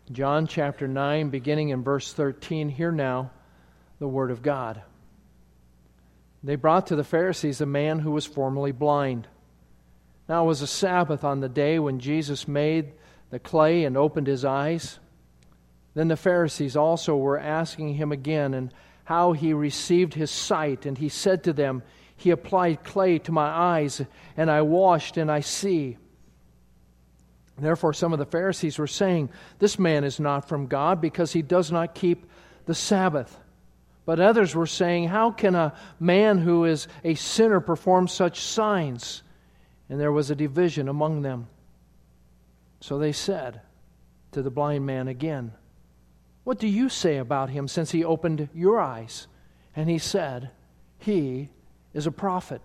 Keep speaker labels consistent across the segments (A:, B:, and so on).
A: John chapter 9, beginning in verse 13, hear now the word of God. They brought to the Pharisees a man who was formerly blind. Now it was a Sabbath on the day when Jesus made the clay and opened his eyes. Then the Pharisees also were asking him again and how he received his sight. And he said to them, He applied clay to my eyes, and I washed, and I see. Therefore some of the Pharisees were saying, This man is not from God, because he does not keep the Sabbath. But others were saying, How can a man who is a sinner perform such signs? And there was a division among them. So they said to the blind man again, What do you say about him, since he opened your eyes? And he said, He is a prophet.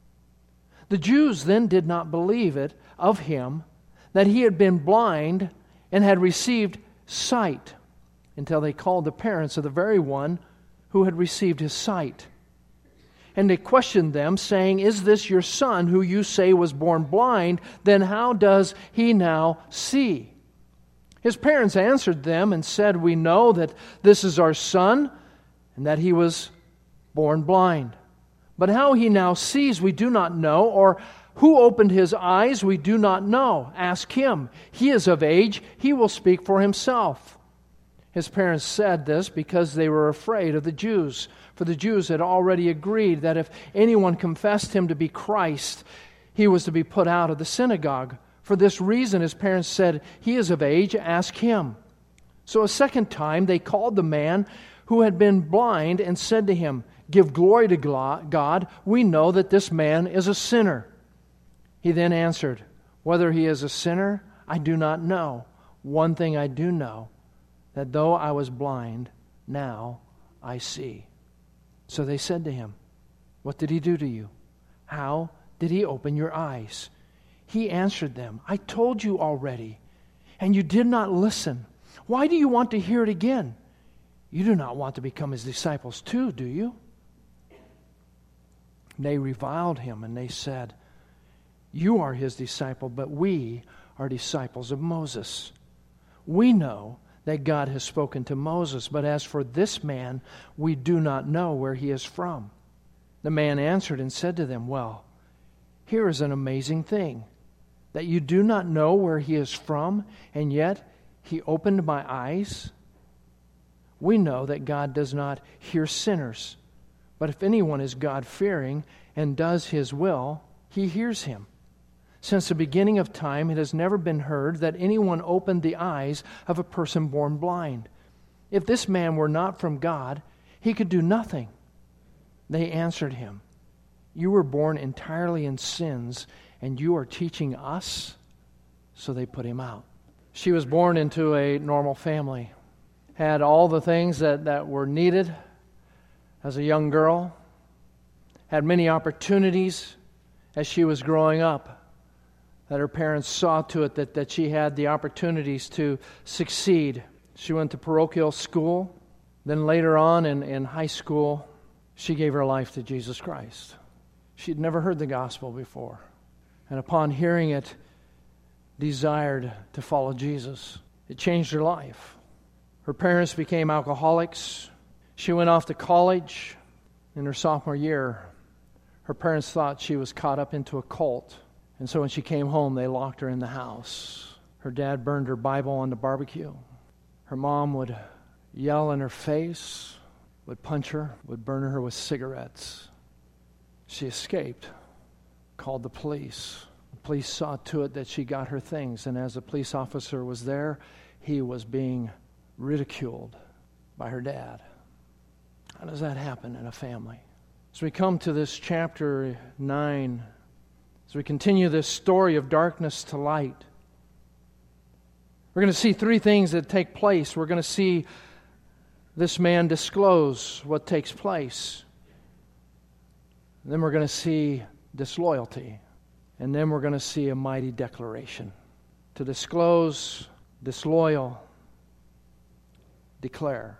A: The Jews then did not believe it of him that he had been blind and had received sight, until they called the parents of the very one who had received his sight. And they questioned them, saying, Is this your son, who you say was born blind? Then how does he now see? His parents answered them and said, We know that this is our son, and that he was born blind. But how he now sees we do not know, or who opened his eyes we do not know. Ask him. He is of age. He will speak for himself. His parents said this because they were afraid of the Jews. For the Jews had already agreed that if anyone confessed him to be Christ, he was to be put out of the synagogue. For this reason his parents said, He is of age. Ask him. So a second time they called the man who had been blind and said to him, Give glory to God. We know that this man is a sinner. He then answered, Whether he is a sinner, I do not know. One thing I do know, that though I was blind, now I see. So they said to him, What did he do to you? How did he open your eyes? He answered them, I told you already, and you did not listen. Why do you want to hear it again? You do not want to become his disciples too, do you? They reviled him, and they said, You are his disciple, but we are disciples of Moses. We know that God has spoken to Moses, but as for this man, we do not know where he is from. The man answered and said to them, Well, here is an amazing thing, that you do not know where he is from, and yet he opened my eyes. We know that God does not hear sinners, but if anyone is God-fearing and does his will, he hears him. Since the beginning of time, it has never been heard that anyone opened the eyes of a person born blind. If this man were not from God, he could do nothing. They answered him, You were born entirely in sins, and you are teaching us? So they put him out. She was born into a normal family, had all the things that were needed as a young girl, had many opportunities as she was growing up, that her parents saw to it that she had the opportunities to succeed. She went to parochial school. Then later on in high school, she gave her life to Jesus Christ. She had never heard the gospel before. And upon hearing it, desired to follow Jesus. It changed her life. Her parents became alcoholics. She went off to college. In her sophomore year, her parents thought she was caught up into a cult. And so when she came home, they locked her in the house. Her dad burned her Bible on the barbecue. Her mom would yell in her face, would punch her, would burn her with cigarettes. She escaped, called the police. The police saw to it that she got her things. And as the police officer was there, he was being ridiculed by her dad. How does that happen in a family? As we come to this chapter 9, as we continue this story of darkness to light, we're going to see three things that take place. We're going to see this man disclose what takes place. And then we're going to see disloyalty. And then we're going to see a mighty declaration. To disclose, disloyal, declare.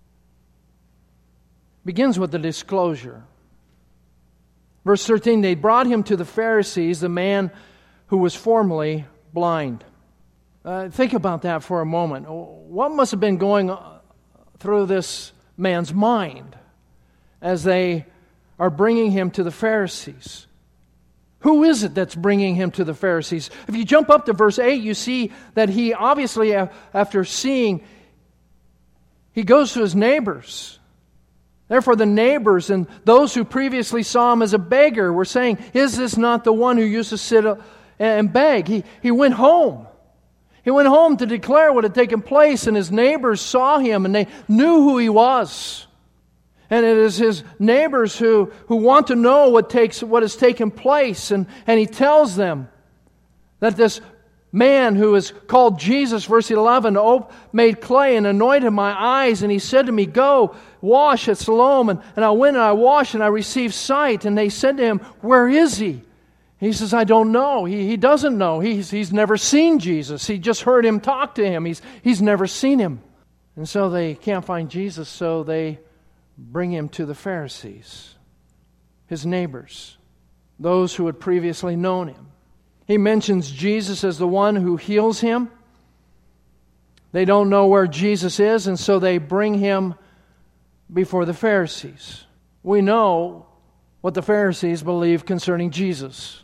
A: Begins with the disclosure. Verse 13, they brought him to the Pharisees, the man who was formerly blind. Think about that for a moment. What must have been going through this man's mind as they are bringing him to the Pharisees? Who is it that's bringing him to the Pharisees? If you jump up to verse 8, you see that he obviously, after seeing, he goes to his neighbors. Therefore, the neighbors and those who previously saw him as a beggar were saying, "Is this not the one who used to sit and beg?" He went home. He went home to declare what had taken place, and his neighbors saw him, and they knew who he was. And it is his neighbors who want to know what has taken place, and he tells them that this man who is called Jesus, verse 11, made clay and anointed my eyes, and he said to me, "Go, wash at Siloam." And I went and I washed, and I received sight. And they said to him, "Where is he?" He says, "I don't know." He doesn't know. He's never seen Jesus. He just heard him talk to him. He's never seen him. And so they can't find Jesus, so they bring him to the Pharisees, his neighbors, those who had previously known him. He mentions Jesus as the one who heals him. They don't know where Jesus is, and so they bring him before the Pharisees. We know what the Pharisees believe concerning Jesus.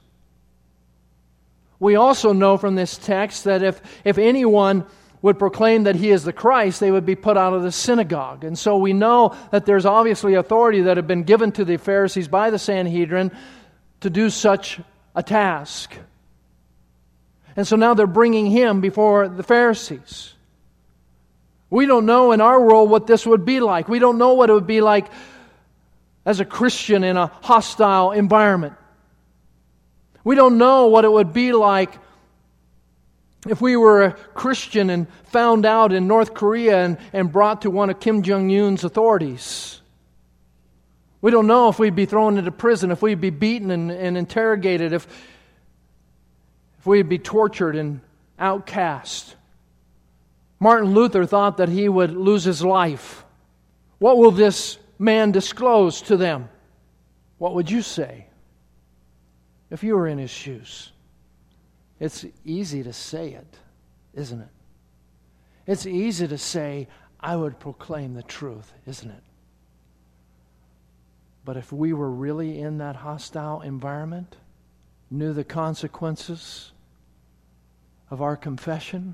A: We also know from this text that if anyone would proclaim that he is the Christ, they would be put out of the synagogue. And so we know that there's obviously authority that had been given to the Pharisees by the Sanhedrin to do such a task. And so now they're bringing him before the Pharisees. We don't know in our world what this would be like. We don't know what it would be like as a Christian in a hostile environment. We don't know what it would be like if we were a Christian and found out in North Korea and brought to one of Kim Jong-un's authorities. We don't know if we'd be thrown into prison, if we'd be beaten and interrogated, if we'd be tortured and outcast. Martin Luther thought that he would lose his life. What will this man disclose to them? What would you say if you were in his shoes? It's easy to say it, isn't it? It's easy to say, "I would proclaim the truth," isn't it? But if we were really in that hostile environment, knew the consequences of our confession,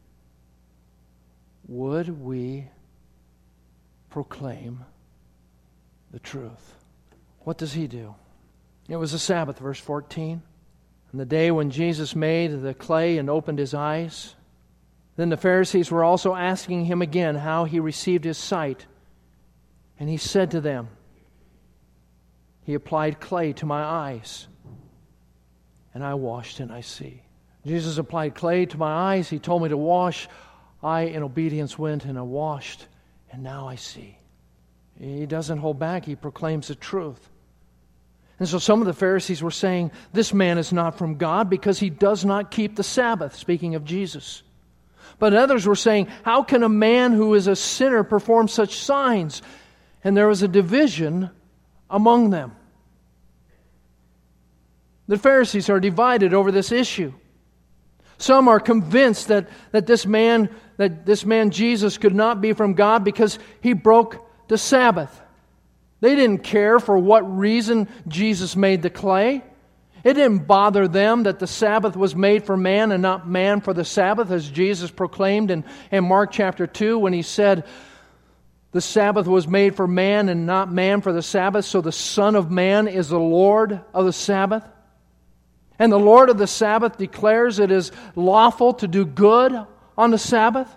A: would we proclaim the truth? What does he do? It was a Sabbath, verse 14. On the day when Jesus made the clay and opened his eyes, then the Pharisees were also asking him again how he received his sight. And he said to them, "He applied clay to my eyes, and I washed and I see." Jesus applied clay to my eyes. He told me to wash. I, in obedience, went and I washed, and now I see. He doesn't hold back. He proclaims the truth. And so some of the Pharisees were saying, "This man is not from God because he does not keep the Sabbath," speaking of Jesus. But others were saying, "How can a man who is a sinner perform such signs?" And there was a division among them. The Pharisees are divided over this issue. Some are convinced that this man Jesus could not be from God because he broke the Sabbath. They didn't care for what reason Jesus made the clay. It didn't bother them that the Sabbath was made for man and not man for the Sabbath, as Jesus proclaimed in Mark chapter 2 when he said, "The Sabbath was made for man and not man for the Sabbath, so the Son of Man is the Lord of the Sabbath." And the Lord of the Sabbath declares it is lawful to do good on the Sabbath.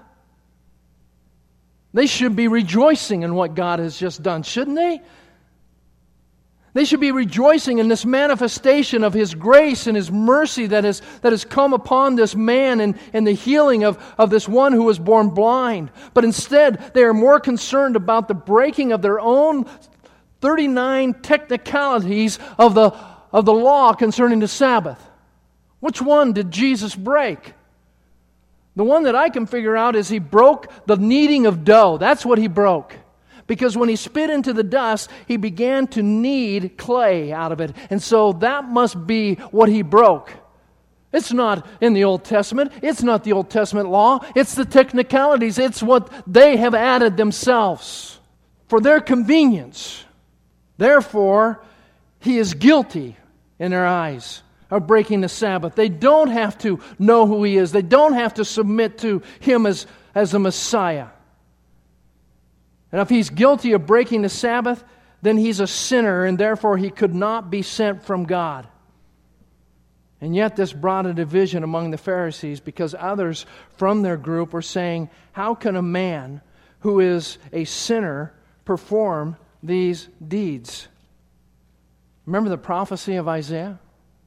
A: They should be rejoicing in what God has just done, shouldn't they? They should be rejoicing in this manifestation of His grace and His mercy that has come upon this man and the healing of this one who was born blind. But instead, they are more concerned about the breaking of their own 39 technicalities of the law concerning the Sabbath. Which one did Jesus break? The one that I can figure out is He broke the kneading of dough. That's what He broke. Because when He spit into the dust, He began to knead clay out of it. And so that must be what He broke. It's not in the Old Testament. It's not the Old Testament law. It's the technicalities. It's what they have added themselves for their convenience. Therefore, he is guilty in their eyes of breaking the Sabbath. They don't have to know who he is. They don't have to submit to him as the Messiah. And if he's guilty of breaking the Sabbath, then he's a sinner, and therefore he could not be sent from God. And yet this brought a division among the Pharisees, because others from their group were saying, how can a man who is a sinner perform these deeds? Remember the prophecy of Isaiah?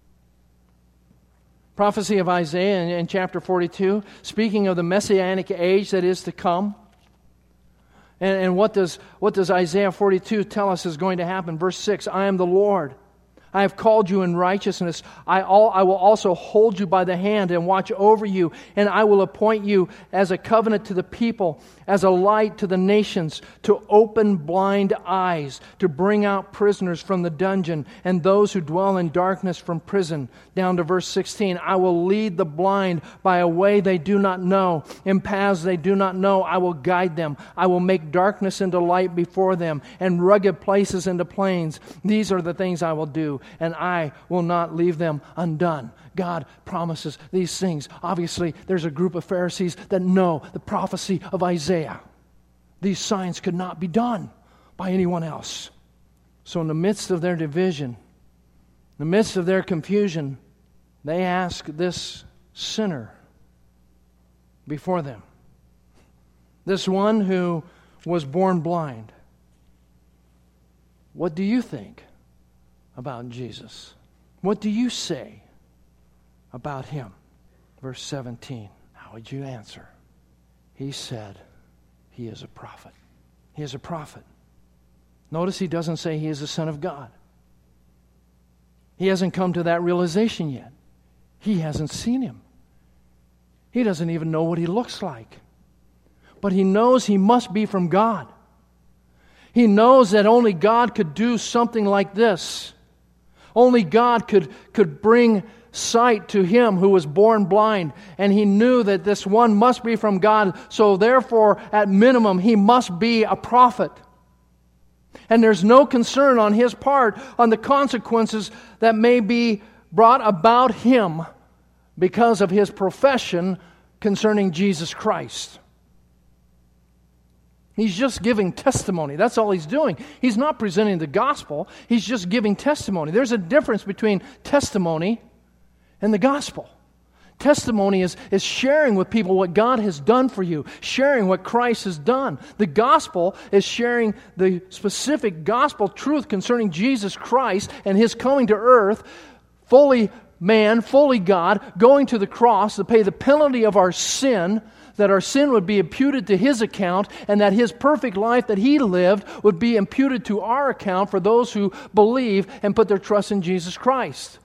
A: Prophecy of Isaiah in chapter 42, speaking of the Messianic age that is to come. And what does Isaiah 42 tell us is going to happen? Verse 6, I am the Lord. I have called you in righteousness. I will also hold you by the hand and watch over you, and I will appoint you as a covenant to the people, as a light to the nations, to open blind eyes, to bring out prisoners from the dungeon, and those who dwell in darkness from prison. Down to verse 16, I will lead the blind by a way they do not know, in paths they do not know. I will guide them. I will make darkness into light before them, and rugged places into plains. These are the things I will do, and I will not leave them undone. God promises these things. Obviously, there's a group of Pharisees that know the prophecy of Isaiah. These signs could not be done by anyone else. So in the midst of their division, in the midst of their confusion, they ask this sinner before them, this one who was born blind, what do you think about Jesus? What do you say about him? Verse 17, how would you answer? He said, he is a prophet. He is a prophet. Notice he doesn't say he is the Son of God. He hasn't come to that realization yet. He hasn't seen him. He doesn't even know what he looks like. But he knows he must be from God. He knows that only God could do something like this. Only God could bring sight to him who was born blind. And he knew that this one must be from God. So therefore, at minimum, he must be a prophet. And there's no concern on his part on the consequences that may be brought about him because of his profession concerning Jesus Christ. He's just giving testimony. That's all he's doing. He's not presenting the gospel. He's just giving testimony. There's a difference between testimony and the gospel. Testimony is sharing with people what God has done for you, sharing what Christ has done. The gospel is sharing the specific gospel truth concerning Jesus Christ and his coming to earth, fully man, fully God, going to the cross to pay the penalty of our sin, that our sin would be imputed to his account, and that his perfect life that he lived would be imputed to our account for those who believe and put their trust in Jesus Christ.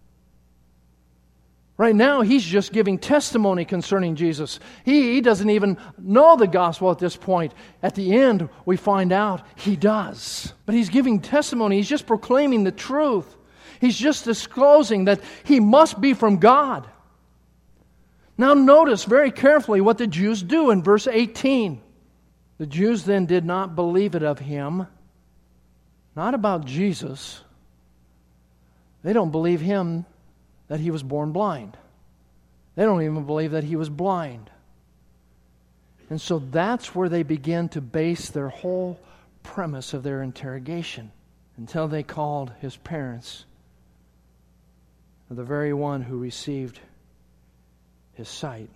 A: Right now, he's just giving testimony concerning Jesus. He doesn't even know the gospel at this point. At the end, we find out he does. But he's giving testimony. He's just proclaiming the truth. He's just disclosing that he must be from God. Now notice very carefully what the Jews do in verse 18. The Jews then did not believe it of him, not about Jesus. They don't believe him that he was born blind. They don't even believe that he was blind. And so that's where they begin to base their whole premise of their interrogation, until they called his parents, the very one who received his sight.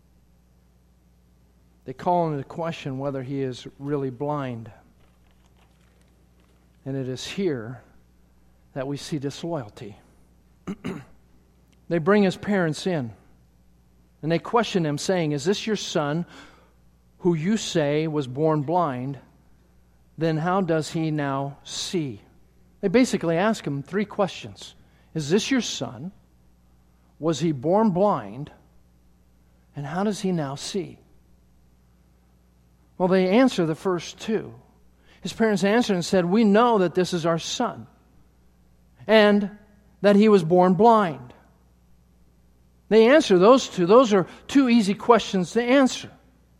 A: They call into question whether he is really blind. And it is here that we see disloyalty. They bring his parents in, and they question him, saying, "Is this your son, who you say was born blind? Then how does he now see?" They basically ask him three questions. Is this your son? Was he born blind? And how does he now see? Well, they answer the first two. His parents answered and said, "We know that this is our son, and that he was born blind." They answer those two. Those are two easy questions to answer.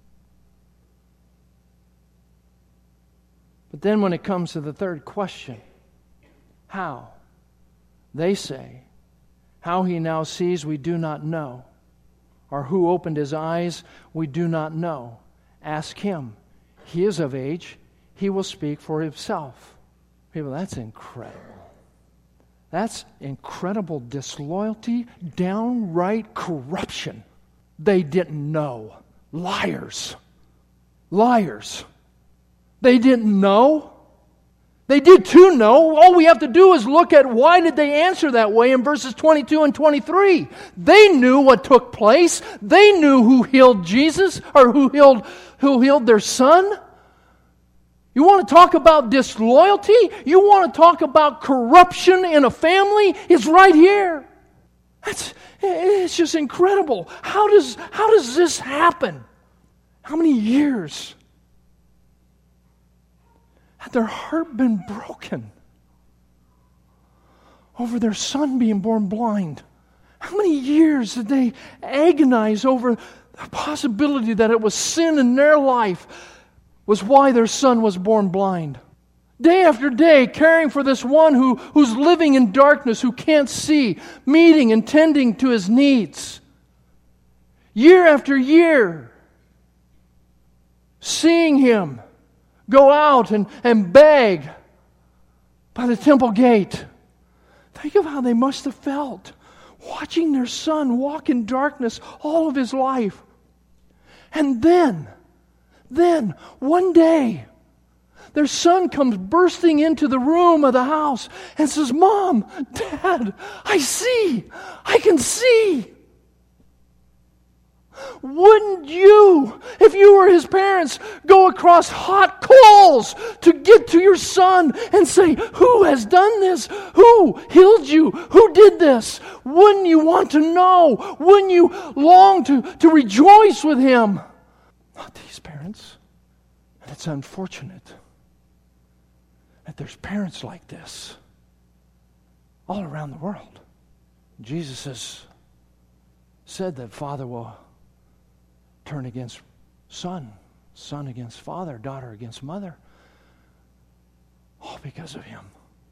A: But then when it comes to the third question, how? They say, how he now sees, we do not know. Or who opened his eyes, we do not know. Ask him. He is of age. He will speak for himself. People, that's incredible. That's incredible disloyalty, downright corruption. They didn't know. Liars. Liars. They didn't know. They did too know. All we have to do is look at why did they answer that way in verses 22 and 23. They knew what took place. They knew who healed Jesus or who healed their son. You want to talk about disloyalty? You want to talk about corruption in a family? It's right here. It's just incredible. How does this happen? How many years had their heart been broken over their son being born blind? How many years did they agonize over the possibility that it was sin in their life was why their son was born blind? Day after day, caring for this one who's living in darkness, who can't see, meeting and tending to his needs. Year after year, seeing him go out and beg by the temple gate. Think of how they must have felt watching their son walk in darkness all of his life. And then, one day, their son comes bursting into the room of the house and says, "Mom, Dad, I see. I can see." Wouldn't you, if you were his parents, go across hot coals to get to your son and say, "Who has done this? Who healed you? Who did this?" Wouldn't you want to know? Wouldn't you long to rejoice with him? Not these parents. And it's unfortunate that there's parents like this all around the world. Jesus has said that Father will turn against son, son against father, daughter against mother, all because of him.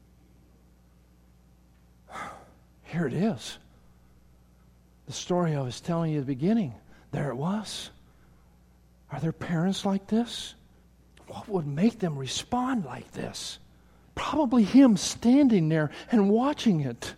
A: Here it is. The story I was telling you at the beginning, there it was. Are there parents like this? What would make them respond like this? Probably him standing there and watching it.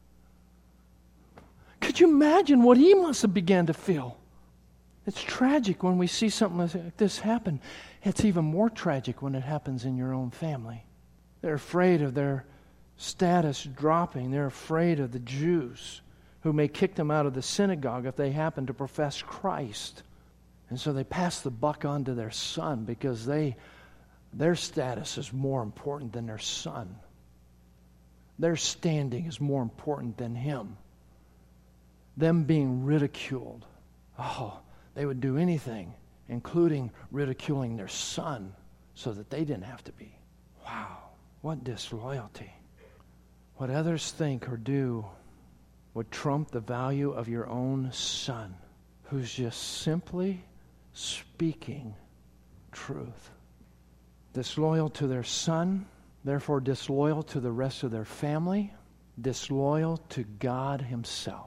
A: Could you imagine what he must have began to feel? It's tragic when we see something like this happen. It's even more tragic when it happens in your own family. They're afraid of their status dropping. They're afraid of the Jews who may kick them out of the synagogue if they happen to profess Christ. And so they pass the buck on to their son because their status is more important than their son. Their standing is more important than him. Them being ridiculed. Oh, they would do anything, including ridiculing their son, so that they didn't have to be. Wow, what disloyalty. What others think or do would trump the value of your own son, who's just simply speaking truth. Disloyal to their son, therefore disloyal to the rest of their family, disloyal to God himself.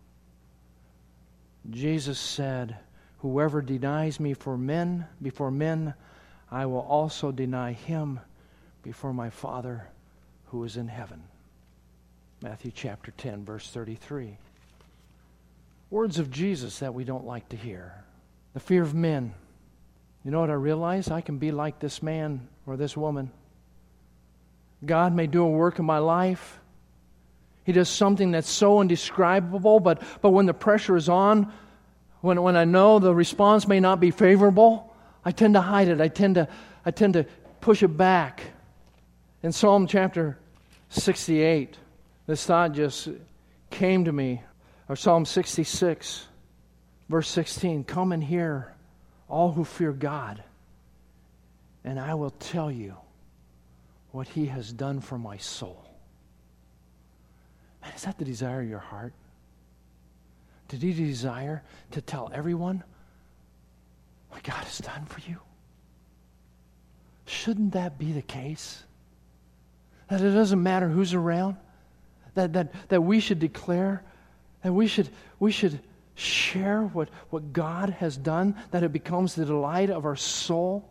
A: Jesus said, "Whoever denies me before men, I will also deny him before my Father who is in heaven." Matthew chapter 10, verse 33. Words of Jesus that we don't like to hear. The fear of men. You know what I realize? I can be like this man or this woman. God may do a work in my life. He does something that's so indescribable, but when the pressure is on, when I know the response may not be favorable, I tend to hide it. I tend to push it back. In Psalm chapter 68, this thought just came to me. Or Psalm 66, verse 16, "Come and hear, all who fear God, and I will tell you what He has done for my soul." Man, is that the desire of your heart? Did he desire to tell everyone what God has done for you? Shouldn't that be the case? That it doesn't matter who's around? That we should declare, that we should share what God has done, that it becomes the delight of our soul?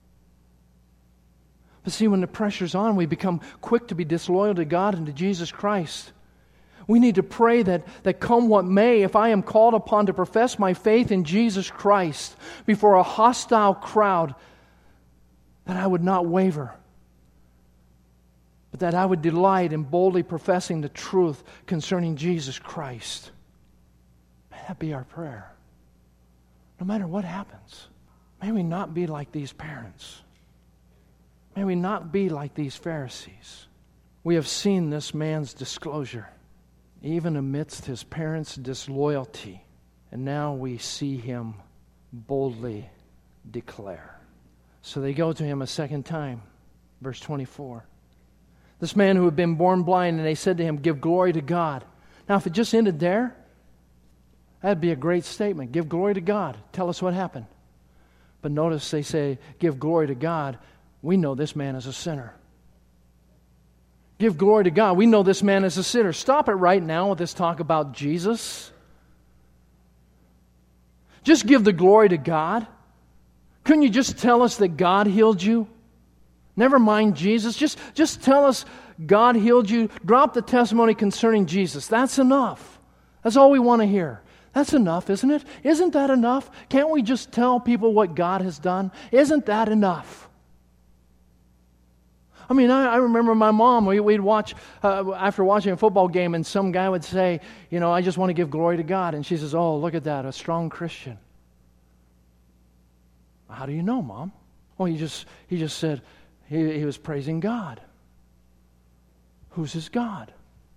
A: But see, when the pressure's on, we become quick to be disloyal to God and to Jesus Christ. We need to pray that come what may, if I am called upon to profess my faith in Jesus Christ before a hostile crowd, that I would not waver, but that I would delight in boldly professing the truth concerning Jesus Christ. May that be our prayer. No matter what happens, may we not be like these parents. May we not be like these Pharisees. We have seen this man's disclosure, even amidst his parents' disloyalty. And now we see him boldly declare. So they go to him a second time. Verse 24. This man who had been born blind, and they said to him, give glory to God. Now, if it just ended there, that'd be a great statement. Give glory to God. Tell us what happened. But notice they say, give glory to God. We know this man is a sinner. Give glory to God. We know this man is a sinner. Stop it right now with this talk about Jesus. Just give the glory to God. Couldn't you just tell us that God healed you? Never mind Jesus. Just tell us God healed you. Drop the testimony concerning Jesus. That's enough. That's all we want to hear. That's enough, isn't it? Isn't that enough? Can't we just tell people what God has done? Isn't that enough? I mean, I remember my mom, we'd watch, after watching a football game, and some guy would say, I just want to give glory to God. And she says, oh, look at that, a strong Christian. How do you know, Mom? Well, he just said he was praising God. Who's his God?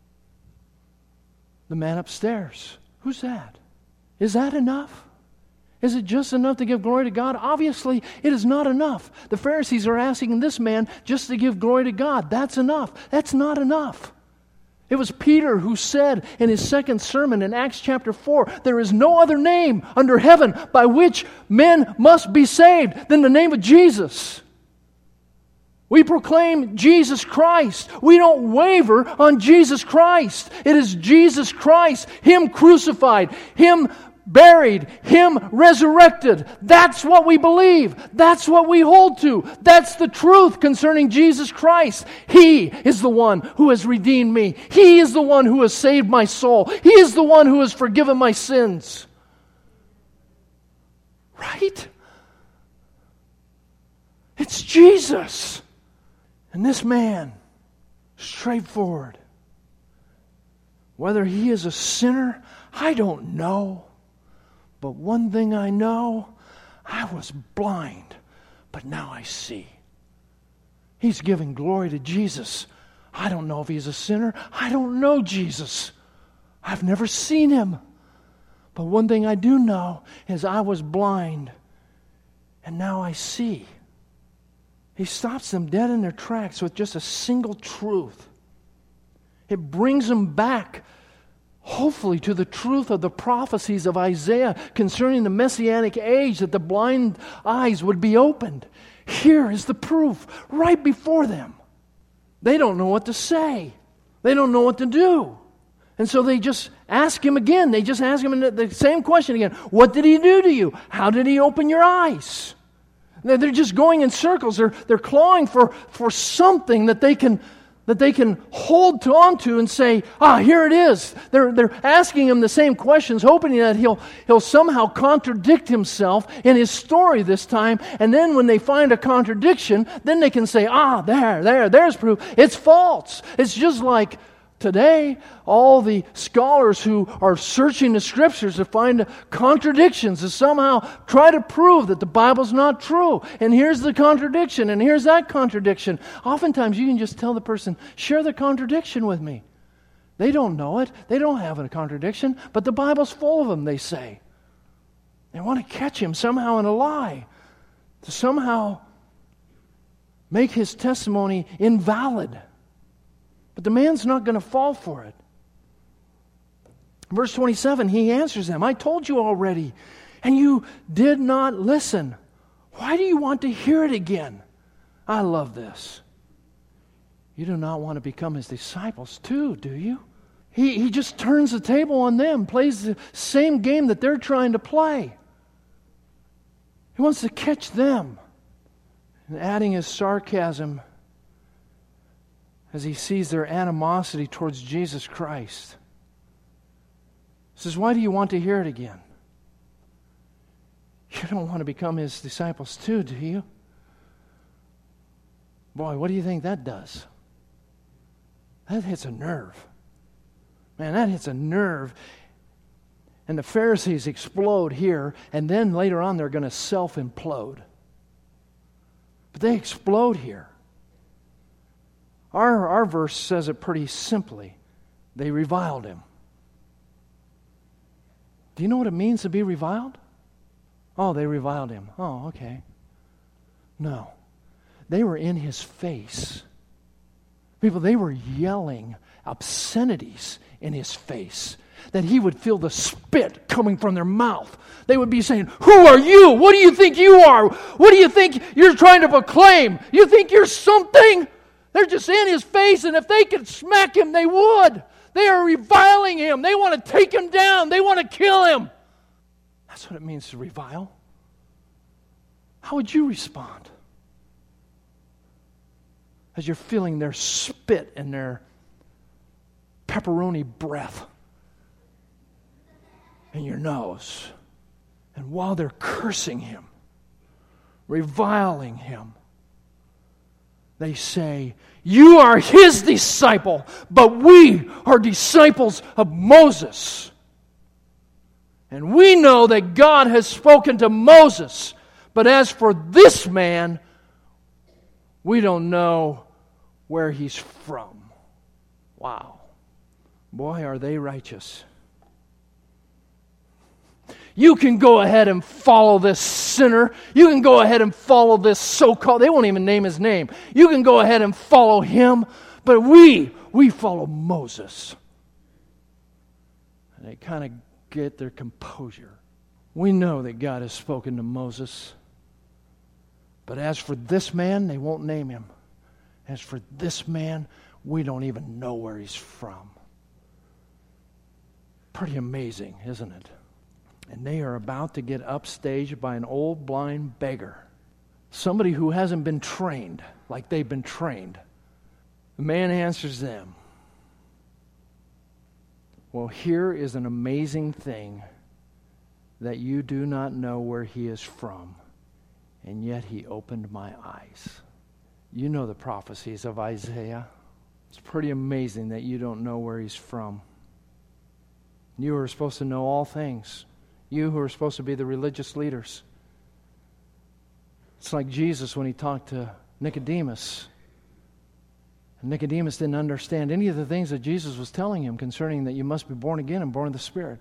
A: The man upstairs. Who's that? Is that enough? Is it just enough to give glory to God? Obviously, it is not enough. The Pharisees are asking this man just to give glory to God. That's enough. That's not enough. It was Peter who said in his second sermon in Acts chapter 4, there is no other name under heaven by which men must be saved than the name of Jesus. We proclaim Jesus Christ. We don't waver on Jesus Christ. It is Jesus Christ, Him crucified, Him buried, Him resurrected. That's what we believe. That's what we hold to. That's the truth concerning Jesus Christ. He is the one who has redeemed me. He is the one who has saved my soul. He is the one who has forgiven my sins. Right? It's Jesus. And this man, straightforward. Whether he is a sinner, I don't know. But one thing I know, I was blind, but now I see. He's giving glory to Jesus. I don't know if he's a sinner. I don't know Jesus. I've never seen him. But one thing I do know is I was blind, and now I see. He stops them dead in their tracks with just a single truth. It brings them back, hopefully, to the truth of the prophecies of Isaiah concerning the Messianic age, that the blind eyes would be opened. Here is the proof right before them. They don't know what to say. They don't know what to do. And so they just ask him again. They just ask him the same question again. What did he do to you? How did he open your eyes? They're just going in circles. They're clawing for something that they can hold on to and say, here it is. They're asking him the same questions, hoping that he'll somehow contradict himself in his story this time. And then when they find a contradiction, then they can say, there's proof. It's false. It's just like today, all the scholars who are searching the Scriptures to find contradictions, to somehow try to prove that the Bible's not true. And here's the contradiction, and here's that contradiction. Oftentimes you can just tell the person, share the contradiction with me. They don't know it. They don't have a contradiction, but the Bible's full of them, they say. They want to catch him somehow in a lie, to somehow make his testimony invalid. But the man's not going to fall for it. Verse 27, he answers them, I told you already, and you did not listen. Why do you want to hear it again? I love this. You do not want to become his disciples too, do you? He just turns the table on them, plays the same game that they're trying to play. He wants to catch them. And adding his sarcasm as he sees their animosity towards Jesus Christ. He says, why do you want to hear it again? You don't want to become his disciples too, do you? Boy, what do you think that does? That hits a nerve. Man, that hits a nerve. And the Pharisees explode here, and then later on they're going to self-implode. But they explode here. Our verse says it pretty simply. They reviled him. Do you know what it means to be reviled? Oh, they reviled him. Oh, okay. No. They were in his face. People, they were yelling obscenities in his face, that he would feel the spit coming from their mouth. They would be saying, who are you? What do you think you are? What do you think you're trying to proclaim? You think you're something? They're just in his face, and if they could smack him, they would. They are reviling him. They want to take him down. They want to kill him. That's what it means to revile. How would you respond as you're feeling their spit and their pepperoni breath in your nose? And while they're cursing him, reviling him, they say, you are his disciple, but we are disciples of Moses. And we know that God has spoken to Moses, but as for this man, we don't know where he's from. Wow. Boy, are they righteous. You can go ahead and follow this sinner. You can go ahead and follow this so-called, they won't even name his name. You can go ahead and follow him, but we follow Moses. And they kind of get their composure. We know that God has spoken to Moses, but as for this man, they won't name him. As for this man, we don't even know where he's from. Pretty amazing, isn't it? And they are about to get upstaged by an old blind beggar. Somebody who hasn't been trained like they've been trained. The man answers them, well, here is an amazing thing, that you do not know where he is from, and yet he opened my eyes. You know the prophecies of Isaiah. It's pretty amazing that you don't know where he's from. You are supposed to know all things. You who are supposed to be the religious leaders. It's like Jesus when he talked to Nicodemus. And Nicodemus didn't understand any of the things that Jesus was telling him concerning that you must be born again and born of the Spirit.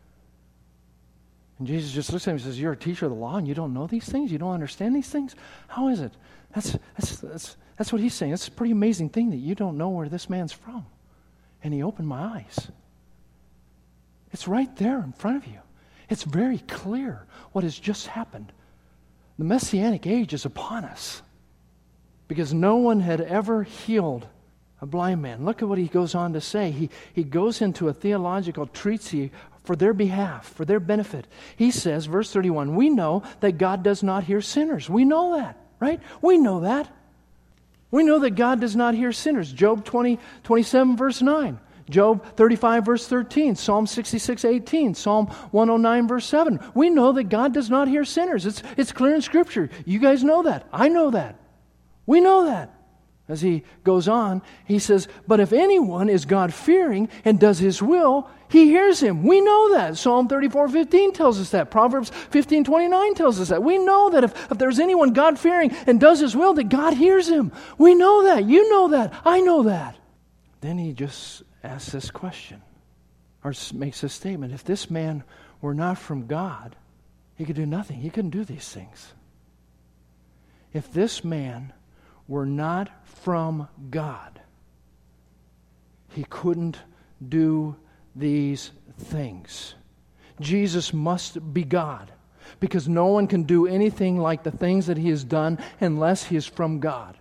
A: And Jesus just looks at him and says, you're a teacher of the law and you don't know these things? You don't understand these things? How is it? That's what he's saying. It's a pretty amazing thing that you don't know where this man's from. And he opened my eyes. It's right there in front of you. It's very clear what has just happened. The Messianic age is upon us because no one had ever healed a blind man. Look at what he goes on to say. He goes into a theological treatise for their behalf, for their benefit. He says, verse 31, we know that God does not hear sinners. We know that, right? We know that. We know that God does not hear sinners. Job 27, verse 9. Job 35, verse 13, Psalm 66, 18, Psalm 109, verse 7. We know that God does not hear sinners. It's clear in Scripture. You guys know that. I know that. We know that. As he goes on, he says, but if anyone is God-fearing and does his will, he hears him. We know that. Psalm 34:15 tells us that. Proverbs 15:29 tells us that. We know that if there's anyone God-fearing and does his will, that God hears him. We know that. You know that. I know that. Then he just asks this question, or makes this statement. If this man were not from God, he could do nothing. He couldn't do these things. If this man were not from God, he couldn't do these things. Jesus must be God, because no one can do anything like the things that He has done unless He is from God.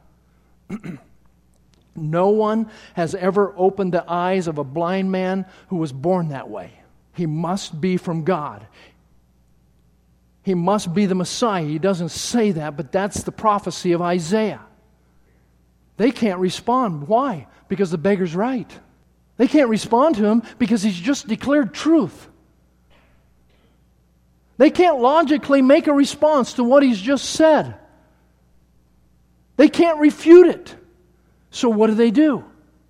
A: No one has ever opened the eyes of a blind man who was born that way. He must be from God. He must be the Messiah. He doesn't say that, but that's the prophecy of Isaiah. They can't respond. Why? Because the beggar's right. They can't respond to Him because He's just declared truth. They can't logically make a response to what He's just said. They can't refute it. So what do?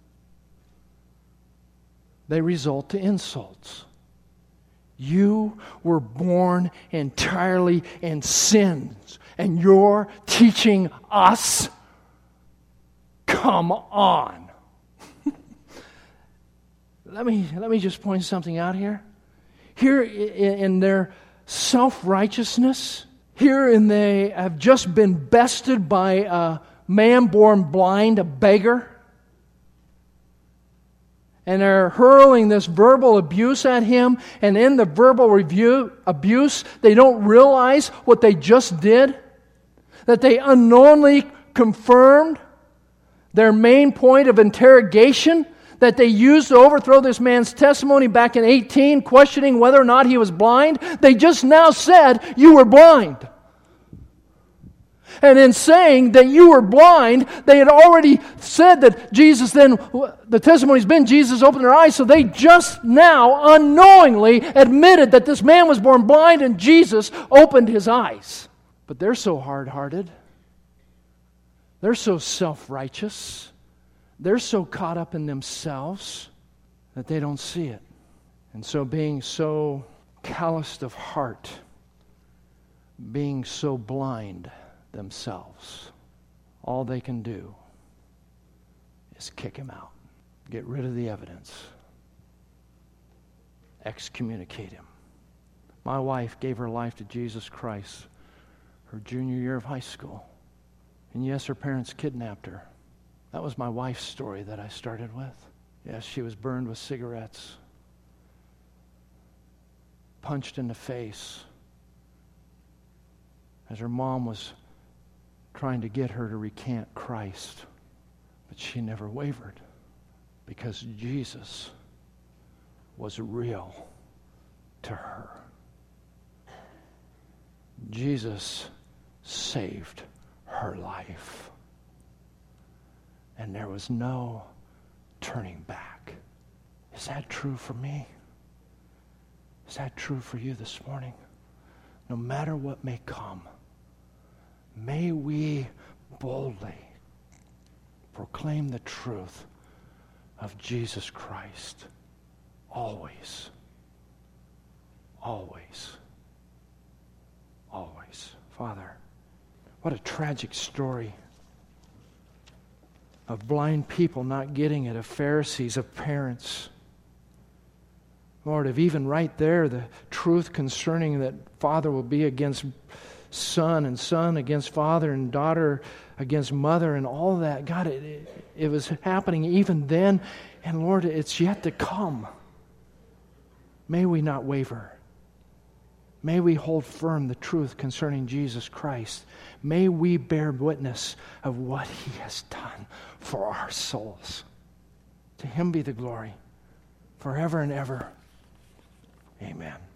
A: They resort to insults. You were born entirely in sins, and you're teaching us? Come on. Let me just point something out here. Here in their self-righteousness, they have just been bested by a man born blind, a beggar. And they're hurling this verbal abuse at him. And in the verbal abuse, they don't realize what they just did. That they unknowingly confirmed their main point of interrogation that they used to overthrow this man's testimony back in 18, questioning whether or not he was blind. They just now said, you were blind. And in saying that you were blind, they had already said that Jesus then, the testimony's been Jesus opened their eyes, so they just now unknowingly admitted that this man was born blind and Jesus opened his eyes. But they're so hard-hearted. They're so self-righteous. They're so caught up in themselves that they don't see it. And so being so calloused of heart, being so blind themselves, all they can do is kick him out, get rid of the evidence, excommunicate him. My wife gave her life to Jesus Christ her junior year of high school. And yes, her parents kidnapped her. That was my wife's story that I started with. Yes, she was burned with cigarettes, punched in the face, as her mom was trying to get her to recant Christ. But she never wavered, because Jesus was real to her. Jesus saved her life. And there was no turning back. Is that true for me? Is that true for you this morning? No matter what may come, may we boldly proclaim the truth of Jesus Christ. Always. Always. Always. Father, what a tragic story of blind people not getting it, of Pharisees, of parents. Lord, if even right there the truth concerning that father will be against son and son against father and daughter against mother and all that, God, it was happening even then, and Lord, it's yet to come. May we not waver. May we hold firm the truth concerning Jesus Christ. May we bear witness of what He has done for our souls. To Him be the glory forever and ever. Amen.